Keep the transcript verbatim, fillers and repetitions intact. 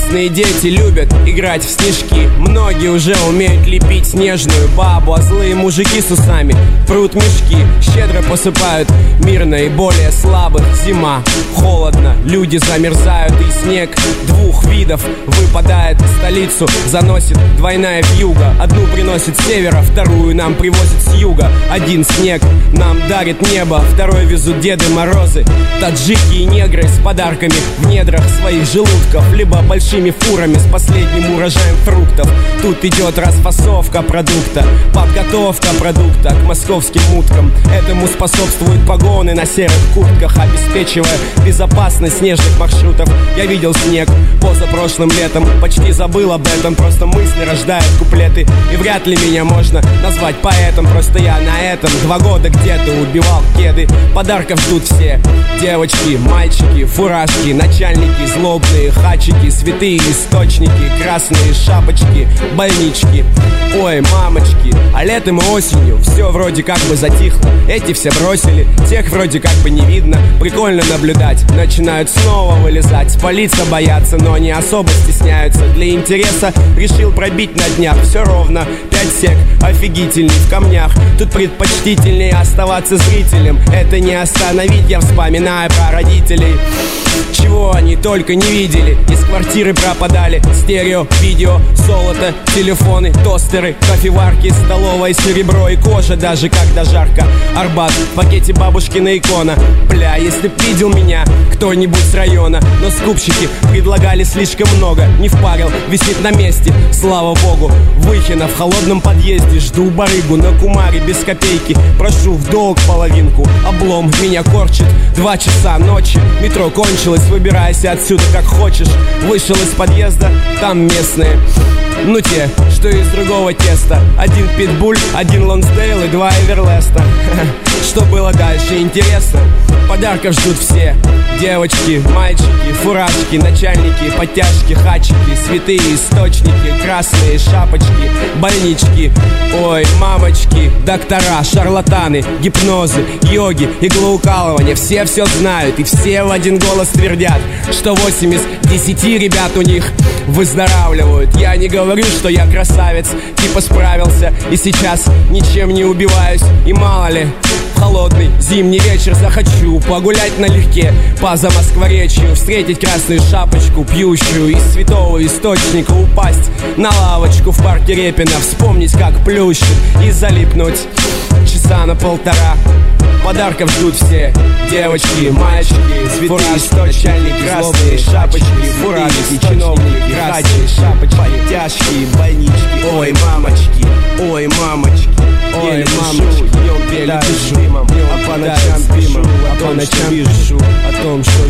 Местные дети любят играть в снежки. Многие уже умеют лепить снежную бабу, а злые мужики с усами прут мешки. Щедро посыпают мир наиболее слабых. Зима, холодно, люди замерзают, и снег двух видов выпадает в столицу. Заносит двойная вьюга. Одну приносит с севера, вторую нам привозит с юга. Один снег нам дарит небо, второй везут Деды Морозы. Таджики и негры с подарками в недрах своих желудков, либо большими фурами с последним урожаем фруктов. Тут идет расфасовка продукта, подготовка продукта к московским уткам. Этому способствуют погоны на серых куртках, обеспечивая безопасность снежных маршрутов. Я видел снег позапрошлым летом, почти забыл об этом, просто мысли рождают куплеты. И вряд ли меня можно назвать поэтом, просто я на этом два года где-то убивал кеды. Подарков ждут все: девочки, мальчики, фуражки, начальники, злобные хачики, святые источники, красные шапочки, больнички. Ой, мамочки, а летом и осенью все вроде как бы затихло. Эти все бросили, тех вроде как бы не видно. Прикольно наблюдать, начинают снова вылезать. Спалиться боятся, но не особо стесняются. Для интереса решил пробить на днях. Все ровно, пять сек, офигительный в камнях. Тут предпочтительнее оставаться зрителем. Это не остановить, я вспоминаю про родителей. Чего они только не видели. Из квартиры пропадали стерео, видео, золото, телефоны, тостеры, кофеварки, столовое серебро и кожа, даже когда жарко. Арбат, в пакете бабушкина икона. Бля, если б видел меня кто-нибудь с района. Но скупщики предлагали слишком много. Не впарил, висит на месте, слава богу. Выхина в холодном подъезде. Жду барыгу на кумаре без копейки. Прошу в долг половинку. Облом меня корчит. Два часа ночи, метро кончилось. Выбирайся отсюда как хочешь. Вышел из подъезда, там местные. Ну те, что из другого теста. Один питбуль, один лонсдейл и два эверлеста. Что было дальше, интересно? Подарков ждут все: девочки, мальчики, фуражки, начальники, подтяжки, хачики, святые источники, красные шапочки, больнички. Ой, мамочки, доктора, шарлатаны, гипнозы, йоги, иглоукалывания. Все все знают и все в один голос твердят, что восемь из десяти ребят у них выздоравливают. Я не говорю, что я красавец, типа справился и сейчас ничем не убиваюсь. И мало ли, в холодный зимний вечер захочу погулять налегке по Замоскворечью, встретить красную шапочку, пьющую из святого источника, упасть на лавочку в парке Репина, вспомнить, как плющит, и залипнуть часа на полтора. Подарков ждут все: девочки, мальчики, фуражки, начальники, красные шапочки, фуражки, чиновники, красные шапочки, подтяжки, больнички. Ой, мамочки, ой, мамочки, ой, мамочки. Днем пели дымом, а по ночам дымом, а по ночам пишу о том, что